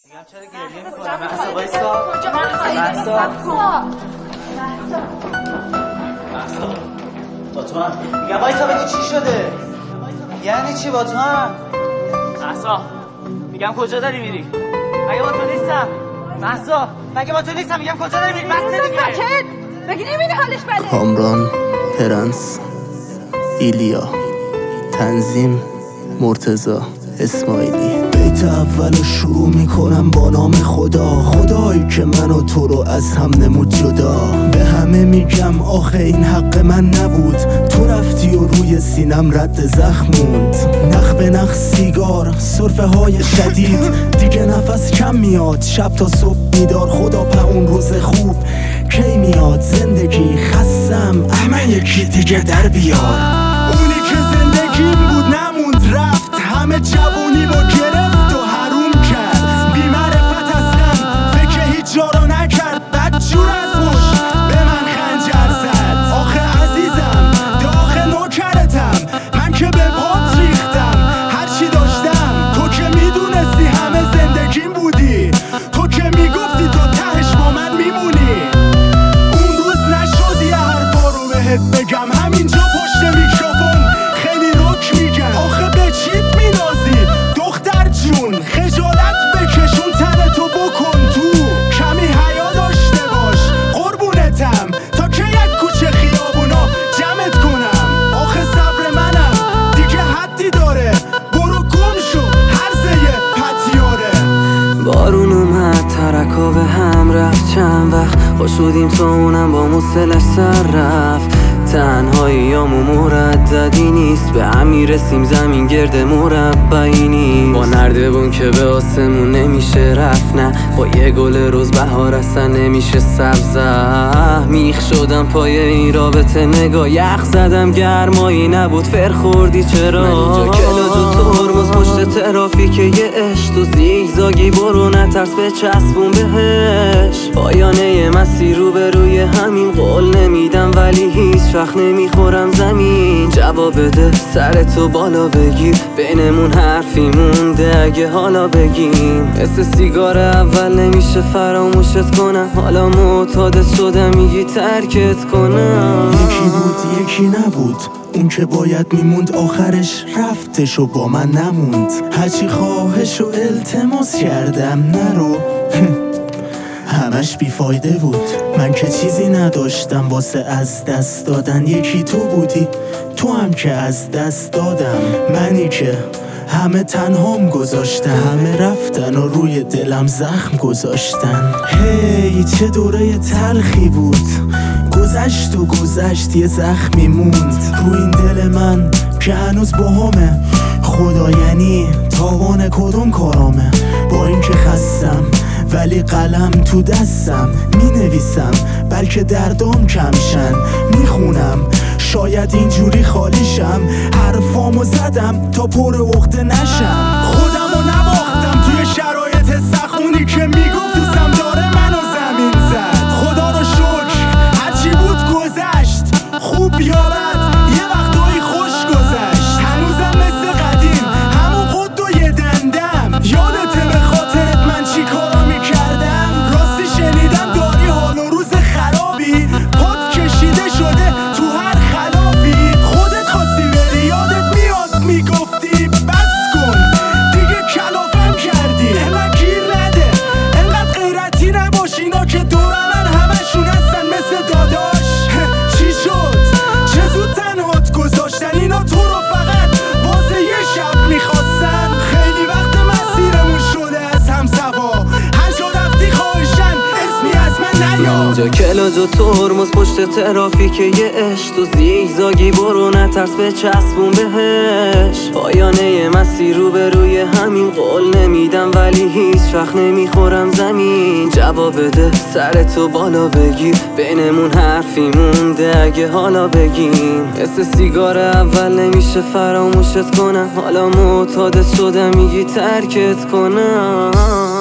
میگم چرا گریه میکنم؟ مهسا وایسا. مهسا با تو هم میگم وایسا بگی چی شده؟ یعنی چی با تو هم؟ مهسا میگم کجا داری میری؟ مگه با تو نیستم؟ مهسا مگه با تو نیستم؟ میگم کجا داری میری؟ بسته دیگه ساکت بگی نمیدی حالش بده. کامران، پرنس، ایلیا، تنظیم، مرتضی، اسماعیلی. بیت اولو شروع میکنم با نام خدایی که من و تو رو از هم نمود جدا. به همه میگم آخه این حق من نبود، تو رفتی و روی سینم رد زخم موند. نخ به نخ سیگار، سرفه های شدید، دیگه نفس کم میاد، شب تا صبح بیدار. خدا په اون روز خوب کی میاد؟ زندگی خستم، همه یکی دیگه در بیار. اونی که زندگیم بود نموند، رفت، همه جوونی با گرفت و حروم کرد. بی معرفت هستم، فکر هیچ جا رو نکرد، بدجور از پشت به من خنجر زد. آخه عزیزم داخل نوکرتم، من که به پات ریختم هرچی داشتم. تو که میدونستی همه زندگیم بودی، تو که میگفتی تا تهش با من میمونی. اون روز نشد یه حرفا رو بهت بگم، همینجا پشت میکروفون خیلی رک میگم. آخه به چیت مینازی دختر جون؟ خجالت بکشون تنتو بکن تو، کمی حیا داشته باش قربونتم. تا که یک کوچه خیابونا جمعت کنم؟ آخه صبر منم دیگه حدی داره، برو گم شو هرزه پتیاره. بارون اومد ترکا به هم رفت، چند وقت خوش بودیم تا اونم با موسلش سر رفت. تنهاییامو مرددی نیست، به هم میرسیم زمین گرد مربعی نیست. با نردبون که به آسمون نمیشه رفت، نه با یه گل روز بهار اصلا نمیشه سبزه. میخ شدم پای این رابطه، نگاه یخ زدم گرمایی نبود، فر خوردی چرا؟ من اینجا کلاج و ترمز پشت ترافیک یه عشق، تو زیگزاگی برو نترس به چسبون بهش. پایانه مسیر رو به روی همین قول نمیدم، ولی هیچ وقت نمیخورم زمین. جواب بده سرتو بالا بگیر، بینمون حرفی مونده اگه حالا بگیم. مثل سیگار اول نمیشه فراموشت کنم، حالا معتادت شدم میگی ترکت کنم. یکی بود یکی نبود، اون که باید میموند آخرش رفتش و با من نموند. هرچی خواهش و التماس کردم نرو همش بیفایده بود. من که چیزی نداشتم واسه از دست دادن، یکی تو بودی، تو هم که از دست دادم. منی که همه تنهام گذاشتن، همه رفتن و روی دلم زخم گذاشتن. هی چه دوره تلخی بود، گذشت و گذشت یه زخمی موند رو این دل من که هنوز باهامه. خدا یعنی تاوان کدوم کارامه؟ با این که خستم ولی قلم تو دستم، می نویسم بلکه دردام کمشن. می خونم شاید اینجوری خالیشم، حرفامو زدم تا پر عقده نشم. خودمو نباختم توی شرایط سخونی که میگفت دوستم داره منو زمین زد. خدا رو شکر هرچی بود گذشت، خوب یا بد یه وقتایی خوش گذشت. هنوزم مثل قدیم همون قد و یه دندم، یادته به خاطرت من چی کارا میکردم؟ راستی شنیدم داری حال و روز خرابی، پات کشیده شده تو هر خلافی. خودت خواستی بری یادت میاد میگفتی بس کن دیگه، کلافم کردی. انقدر گیر نده، انقدر غیرتی نباش، اینا که دورمن همشون هستن مثل داداش. چی شد؟ چه زود تنهات گذاشتن؟ اینا تو رو فقط واسه یه شب میخواستن. خیلی وقت مسیرمون شده از هم سوا، هر جا رفتی خواهشن اسمی از من نیار. من اینجا کلاج و ترمز پشت ترافیک یه عشق، تو زیگزاگی برو نترس به چسبون بهش. پایانه مسیر رو به روی همین قول نمیدم، ولی هیچ وقت نمیخورم زمین. جواب بده سرتو بالا بگیر، بینمون حرفی مونده اگه حالا بگیم. مثل سیگار اول نمیشه فراموشت کنم، حالا معتادت شدم میگی ترکت کنم.